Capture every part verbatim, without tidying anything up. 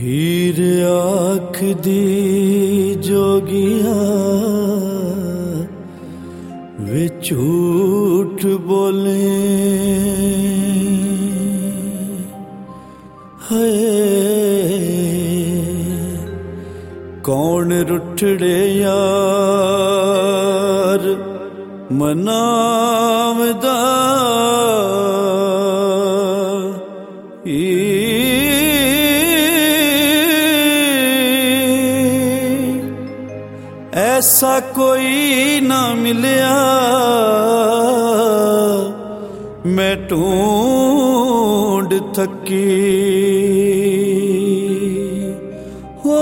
हीर आँख दी जोगिया वे झूठ बोले है कौन रुठड़े यार मनावदा ऐसा कोई ना मिलिया मैं ढूंढ थकी हो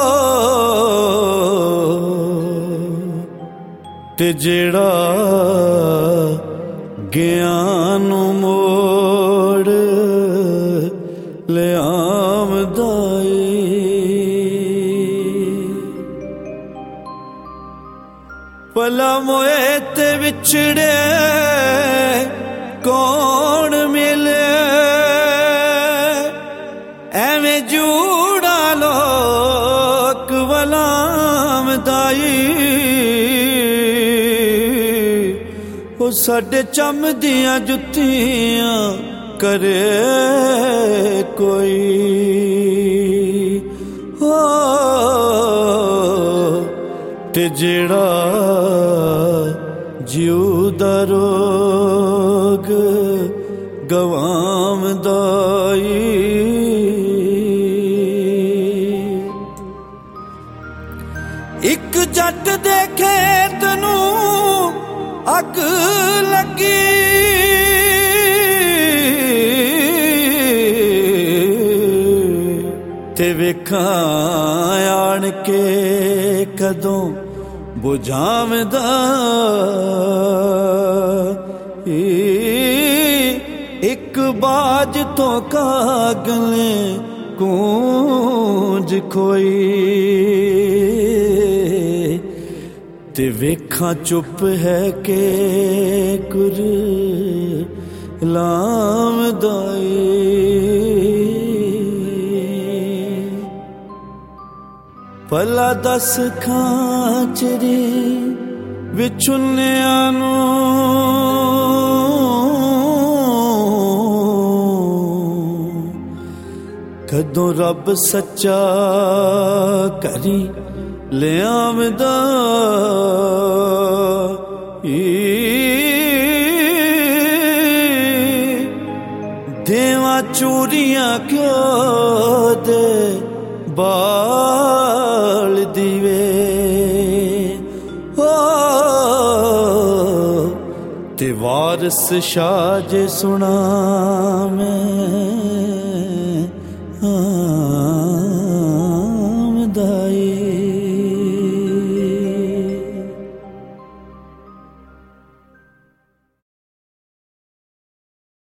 ते जेड़ा ज्ञान मोड़ ले आमदा भला मोए ते विछड़े कौन मिले एवें जूड़ा लोक वलाम दाई ओ साडे चम दियां जुत्तियां करे कोई हो ते जेड़ा जीव दा रोग गवामदाई एक जट दे खेत नू अग लगी ते वेखां आण के कदों बुझावदा एक बाज तो कागले कूंज खोई ते वेखां चुप है के कुर लामदाई भला दस खांचरी विछुनिया नू कदों रब सच्चा करी ले आमदा देवा चूरियां क्यों दे बाल दीवे हो ते वारस शाह जे सुना मैं